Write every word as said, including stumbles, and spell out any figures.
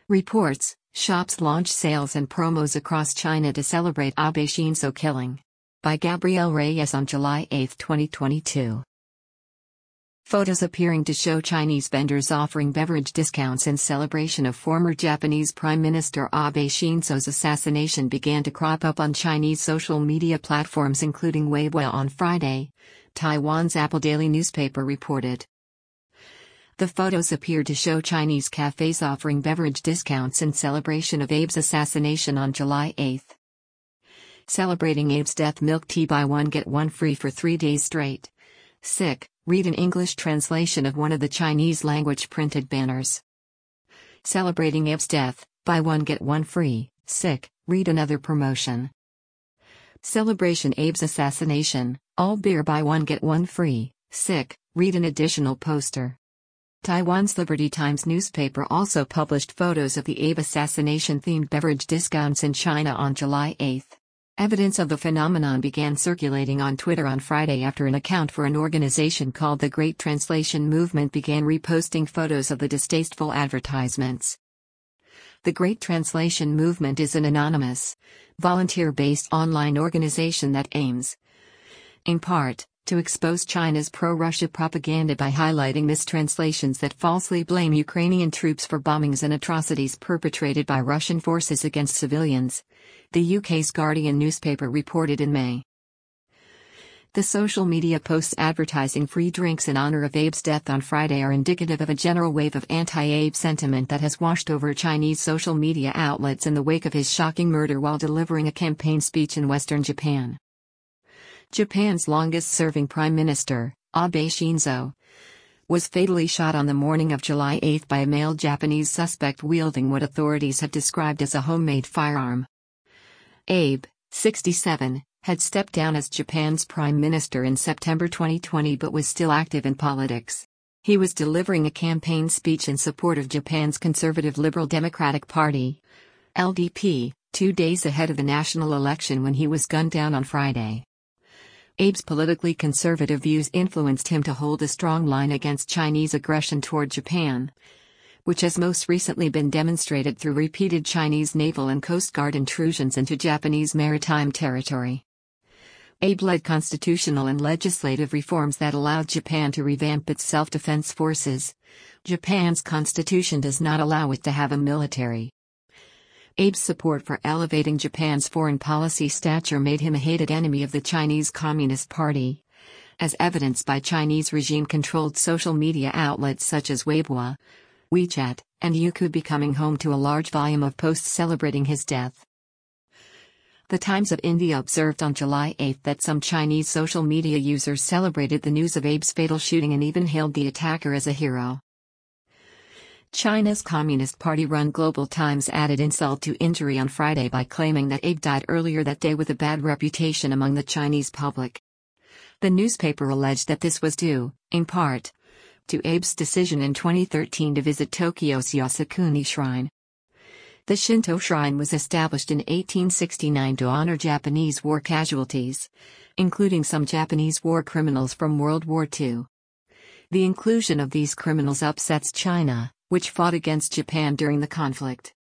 Reports: shops launch sales and promos across China to celebrate Abe Shinzo killing. By Gabrielle Reyes on July eighth, twenty twenty-two. Photos appearing to show Chinese vendors offering beverage discounts in celebration of former Japanese Prime Minister Abe Shinzo's assassination began to crop up on Chinese social media platforms including Weibo on Friday, Taiwan's Apple Daily newspaper reported. The photos appeared to show Chinese cafes offering beverage discounts in celebration of Abe's assassination on July eighth. Celebrating Abe's death, milk tea buy one get one free for three days straight. Sick, read an English translation of one of the Chinese language printed banners. Celebrating Abe's death, buy one get one free. Sick, read another promotion. Celebration Abe's assassination, all beer buy one get one free. Sick, read an additional poster. Taiwan's Liberty Times newspaper also published photos of the Abe assassination-themed beverage discounts in China on July eighth. Evidence of the phenomenon began circulating on Twitter on Friday after an account for an organization called the Great Translation Movement began reposting photos of the distasteful advertisements. The Great Translation Movement is an anonymous, volunteer-based online organization that aims, in part, to expose China's pro-Russia propaganda by highlighting mistranslations that falsely blame Ukrainian troops for bombings and atrocities perpetrated by Russian forces against civilians, the U K's Guardian newspaper reported in May. The social media posts advertising free drinks in honor of Abe's death on Friday are indicative of a general wave of anti-Abe sentiment that has washed over Chinese social media outlets in the wake of his shocking murder while delivering a campaign speech in western Japan. Japan's longest-serving Prime Minister, Abe Shinzo, was fatally shot on the morning of July eighth by a male Japanese suspect wielding what authorities have described as a homemade firearm. Abe, sixty-seven, had stepped down as Japan's Prime Minister in September twenty twenty but was still active in politics. He was delivering a campaign speech in support of Japan's Conservative Liberal Democratic Party, L D P, two days ahead of the national election when he was gunned down on Friday. Abe's politically conservative views influenced him to hold a strong line against Chinese aggression toward Japan, which has most recently been demonstrated through repeated Chinese naval and Coast Guard intrusions into Japanese maritime territory. Abe led constitutional and legislative reforms that allowed Japan to revamp its self-defense forces. Japan's constitution does not allow it to have a military. Abe's support for elevating Japan's foreign policy stature made him a hated enemy of the Chinese Communist Party, as evidenced by Chinese regime-controlled social media outlets such as Weibo, WeChat, and Youku becoming home to a large volume of posts celebrating his death. The Times of India observed on July eighth that some Chinese social media users celebrated the news of Abe's fatal shooting and even hailed the attacker as a hero. China's Communist Party-run Global Times added insult to injury on Friday by claiming that Abe died earlier that day with a bad reputation among the Chinese public. The newspaper alleged that this was due, in part, to Abe's decision in twenty thirteen to visit Tokyo's Yasukuni Shrine. The Shinto shrine was established in eighteen sixty-nine to honor Japanese war casualties, including some Japanese war criminals from World War Two. The inclusion of these criminals upsets China, which fought against Japan during the conflict.